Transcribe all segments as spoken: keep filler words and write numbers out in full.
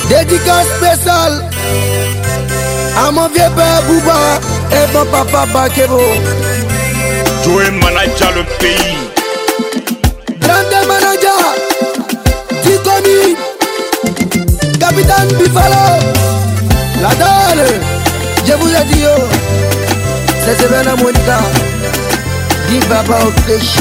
Dédicace spéciale à mon vieux père Bouba et mon papa Bakebo. Joe manager le pays. Grande manager Dikomi, capitaine Bifalo, la dalle. Je vous ai dit oh, c'est Sevena Monica, dit Baba Okreshi.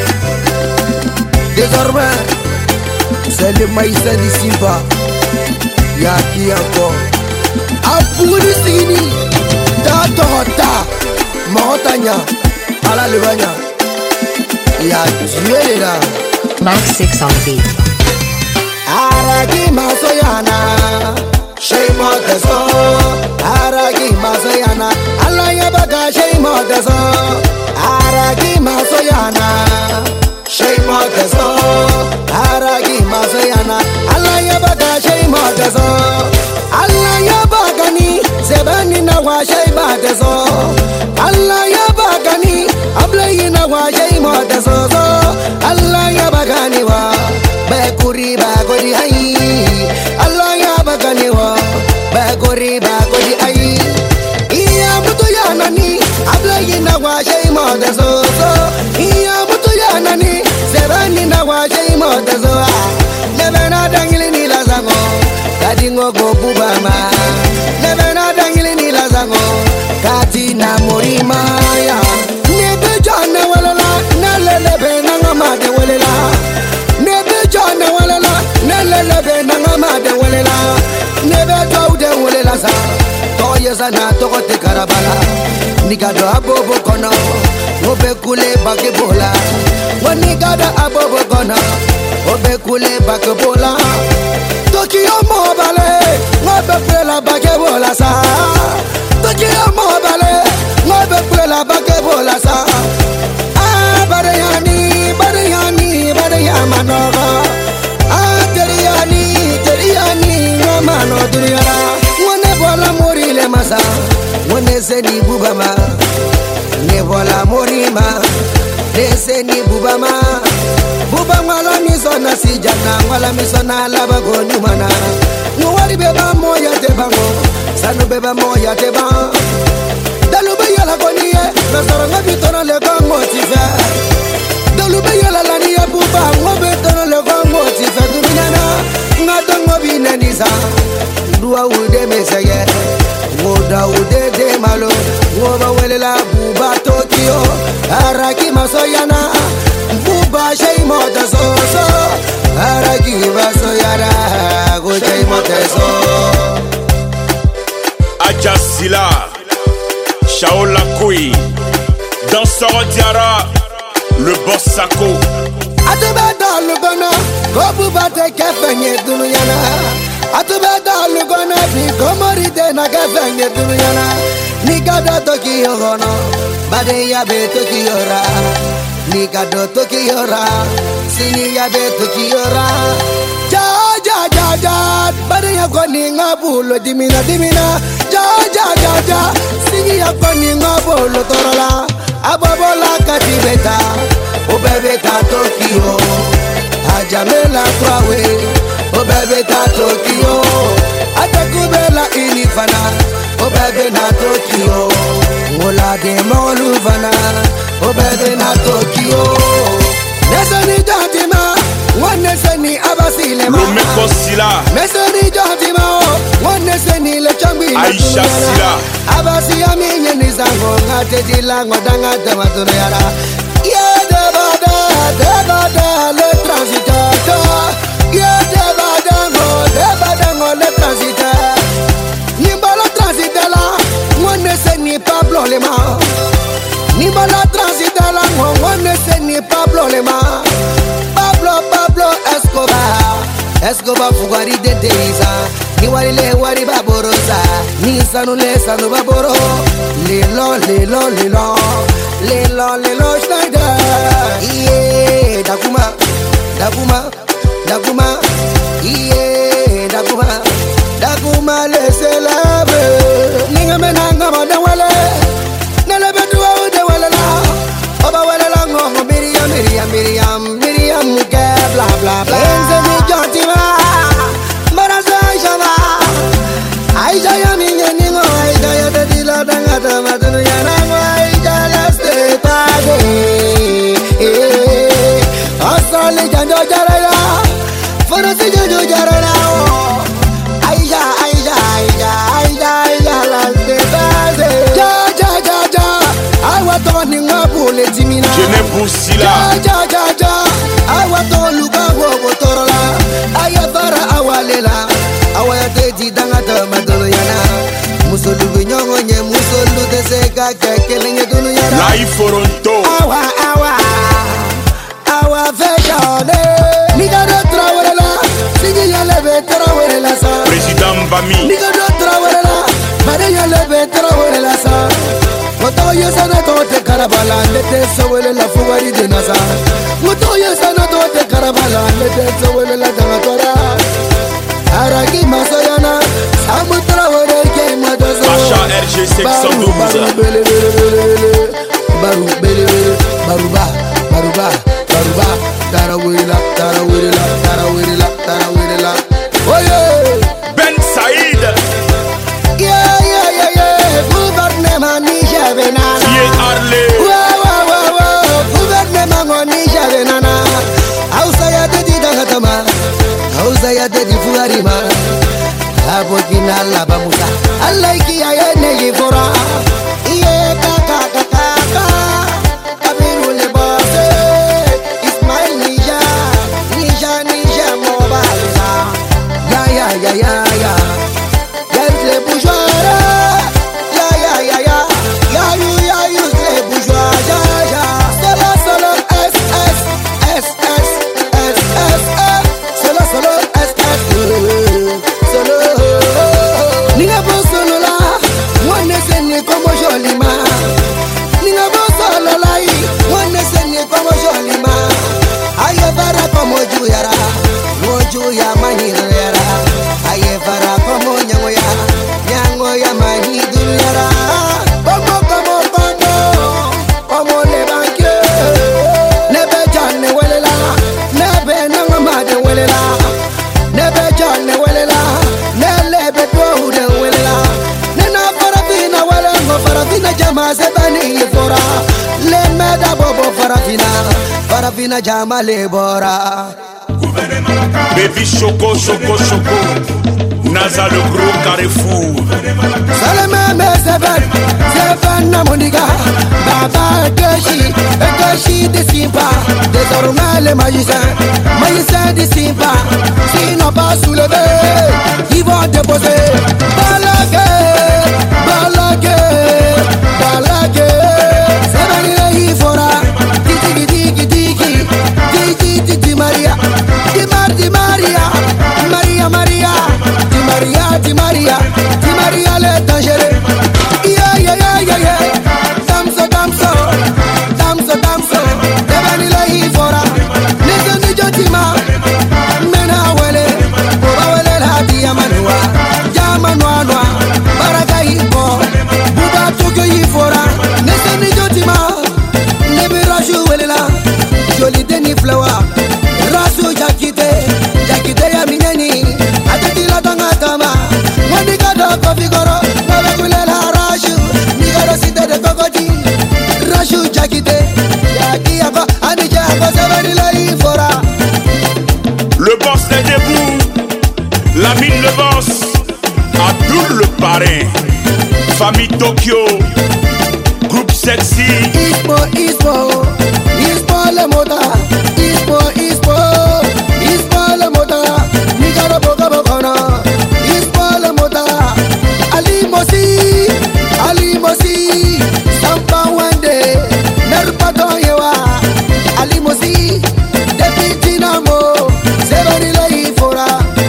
Désormais, c'est le maïs du Simba. Y'a qui encore? Apouri Sini, Ta Torota, Morotanya, Ala Levania. Y'a tué là. Mark six on beat. Aragi Masoyana, Shay Moteso, Aragi Masoyana, Alaya Baga Shay Moteso, Aragi Masoyana, Shay Moteso, Aragi Masoyana, Alaya Baga Shay Moteso, Alaya Bagani, Sebani Nawa Shay Moteso, Alaya Bagani, Ablayina Wa Shay Moteso, Alaya Bagani Wa. Bakuri bakuri ai, Allah ya bagani wa. Bakuri bakuri ai, iya mutu ya nani, ablayi na wa shay mo da so so. Iya mutu ya nani, serani na wa shay mo da so. Nebe na dangili ni la zango, kati ngogo bubama. Nebe na dangili ni la zango, kati na morima ya. Nebe jana walala, nalelebe na ngamade walela. Jana walala, nelelebe nangamade walela, nebe taude walela sa, toye sana tokote karabala, nigado abobo kono, obe kule bake bola, wanigada abobo kono, obe kule bake bola, Tokyo mobile, obe kule bake bola sa, Tokyo mobile, obe kule bake bola sa, ah barayani, barayani, barayamanoga. Mano duniara, wane bola mori le masa, wane seni bubama, ne bola mori ma, ne seni bubama, bubama la misona si jana, wala misona la bago nyumana, nuwari beba moya te bango, sanu beba moya te bang, dalube yala koniye, nasaranga bitona le bango tifa, dalube yala laniye buba, ngobe tono le bango tifa duminana. Ngatongo binanisa, dua ude meseye, ngoda ude de malo, ngoba welela buba Tokyo, araki masoyana, buba shay mota soso, araki masoyana, go shay mota so. Adjasila, Shaola Koui, Danseur Diara, le boss Sako. Atubeda lugona, gobu bate kefenye dunuyana. Atubeda lugona, bi komorite na kefenye dunuyana. Nikado Tokyo hono, bade yabe Tokyo ra. Nikado Tokyo ra, sini yabe Tokyo ra. Ja ja ja ja, bade yakoni ngabulo dimina dimina. Ja ja ja ja, sini yakoni ngabulo torola. Abobola katibeta. Oh bébé ta Tokyo, Ajamela Kwawe. Oh bébé ta Tokyo, Atakubela Inifana. Oh bébé na Tokyo, Mola de Moluvana. Oh bébé na Tokyo, Nesani Jantima, one Nesani Abasilema. Le Mekosila, Nesani Jantima, one Nesani Le Chambi. Aisha Sila, Abasia Minya Nizango, Nate Dilango, Danga Damatunayara. Yeah, Devada, Devada, le transitateur. Yeah, Devadango, Devadango, le transitateur. Nimbala transitela, on ne sait ni Pablo Lema. Nimbala transitela, on ne sait ni Pablo Lema. Pablo, Pablo Escobar, Escobar Fugari de Deiza. Ni wari le wari baborosa, ni sanu le sanu baboro. Lilo, lilo, lilo. Lelo, lelo, Schneider. Yeah, Dakuma, Dakuma, Dakuma. Yeah, Dakuma, Dakuma, le célèbre. Ninga menanga mada wale. Nele betu au de wale la. Oba wale la ngongo Miriam, Miriam, Miriam, Miriam, bla bla bla. Enze mi jantima, maraza shama. danga madunu yana wai jalaste page. Asali janjo jaraya, farasi janjo jaraya. Aija aija aija aija aija laste page. Ja ja ja ja, awa toni ngabule timina. Jene Boussila. Ja ja ja ja, awa toni luka wobo torola. Aya fara awalela, awaya teji danga danga madunu yana. Musolu binyongo nye musolu deseka kekele nye dunu yana. Lai Foronto. Awa awa awa fejone. Niga do trawere la, sigi ya lebe trawere la sa. Président Bami. Niga do trawere la, bade ya lebe trawere la sa. Moto yesa na tote karabala, nete sowele la fuwari de nasa. Moto yesa na tote karabala, nete sowele la dangatora. Aragi masoyana, samu trawere ke madozo. Pacha R G cinq cent douze. Baru bele bele bele, baru bele bele, baruba, baruba, baruba. Tarawela, tarawela, tarawela, tarawela. Oh yeah. Ben Saïd. Yeah yeah yeah yeah. Gouvernement Niger benana. Thier Harley. Wow wow wow wow. Gouvernement Niger benana. Hausa ya dedi dangatama. Hausa ya dedi fuarima. Abokina laba musa. Allah ki ya ne yifora. Iye kaka kaka kaka. Kabiru le bosse. Ismail Nija. Nija Nija mobalisa. Ya ya ya ya ya. Yes les bourgeois. Ya ya ya ya. Ya you ya you les bourgeois. Ya ya. Solo solo S S S S S S S. Solo solo S S. Solo. Ninga bo solo la. Mwane se ni como jolima. Ninga bo solo la i. Mwane se ni como jolima. Aye para como juyara. Moju ya manido yara. Aye para como nyango ya. Nyango ya manido yara. Como como como. Como le banque. Nebe jane welela. Nebe nangamade welela. Nebe jane welela. Nelebe tuahude welela. Nena farafina wele ngo farafina jama sebani yefora. Le meda bobo farafina. Farafina jama le bora. Baby Choco Choco Choco. Naza le gros carrefour. Salama me seven, seven na moniga. Baba Keshi, Keshi de Simba. Désormais les magiciens, magiciens de Simba. S'ils n'ont pas soulevé, ils vont déposer. Balague, balague, balague. Seven il fera. Digi digi digi, digi digi Maria, di Mar di Maria, Maria Maria. Di Maria, Di Maria, Di Maria le dangereux. Yeah, yeah, yeah, yeah, yeah. Damso, damso, damso, damso. Devani le hifora. Nese ni jotima. Mena wele, oba wele la diya manua. Jama noa noa, baraka hipo. Buba tuke hifora. Nese ni jotima. Nebe rashu wele la. Joli deni flower. Rasu jakite, jakite ya mineni. Atati la tanga tama. Mwani kado kofigoro. Mwawe kule la rashu. Nigaro site de kokoti. Rashu jakite. Yaki yako, ani jako seveni la ifora. Le boss est debout. La mine le boss. Abdul le parrain. Famille Tokyo. Groupe sexy. Ispo, ispo. Ispo le moda. Ispo, ispo. Ispo le moda. Nigaro boga bogona. Ispo le moda. Ali Mosi. Ali Mosi. Sampa wende. Nerpato yewa. Ali Mosi. Depi dinamo. Severi le ifora.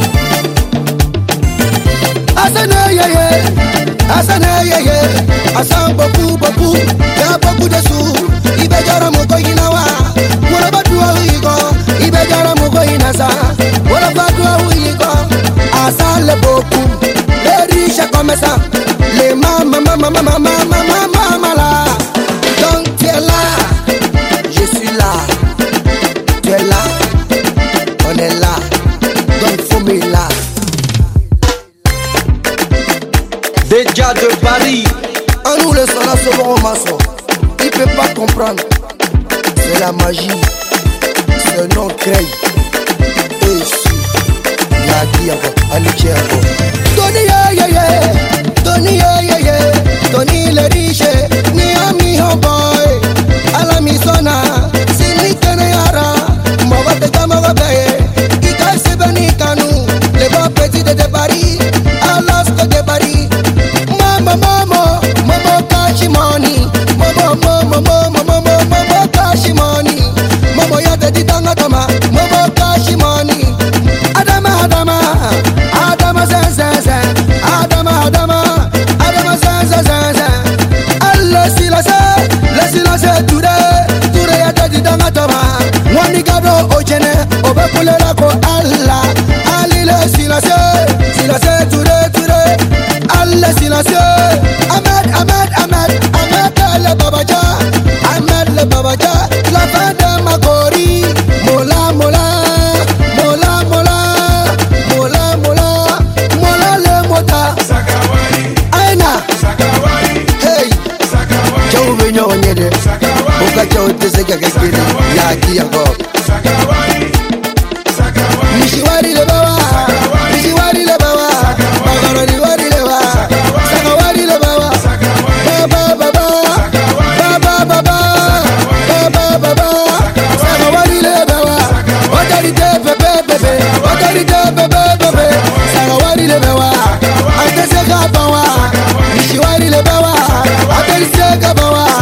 Asane yeye. Asane yeye. Asan beaucoup beaucoup. Y'a beaucoup de sous. Ibe jara moko inawa. Wala batu wa huiko. Ibe jara moko inasa. Wala batu wa huiko. Asan le beaucoup. Les riches comme ça. Les mama mama mama mama mama mama là. Donc tu es là. Je suis là. Tu es là. On est là. Donc faut me là. Déjà de Paris. En nous le Nana Solo Maso, il peut pas comprendre. C'est la magie, c'est un nom créé. Et si, y'a qui encore, Alicia encore. Tony yeah yeah yeah, Tony yeah yeah yeah, Tony le riche, ni ami ho boy, ala mi sona, sini kene yara, mawa te kama wabe, ika se bani kanu, le ba petit de Paris, Alaska de Paris, mama mama, mama cash money, mama mama mama mama mama cash money, mama ya te ditanga kama, mama cash money, Adama Adama, Adama zenzenze, Adama Adama, Adama zenzenze, Allah silase, le silase ture, ture ya te ditanga kama, wani gado ojene, obekule lako Allah, Ali le silase, silase ture ture, Allah silase, Ahmed Ahmed Ahmed, Ahmed le babaja, Ahmed le babaja, la fin de Magori, mola mola, mola mola, mola mola, mola le mota, Sakawari, aina, Sakawari, hey, Sakawari, chau venyo nyede, oka chau tese kakakiri, ya kiyango, Sakawari, Sakawari, Mishiwari le bawa, Mishiwari le bawa, Magaroni wari le bawa, Sakawari le bawa, Baba baba, Baba baba, Baba baba, Sakawari le bawa, Autorité bébé bébé, Autorité bébé bébé, Sakawari le bawa, Atese kabawa, Mishiwari le bawa, Atese kabawa.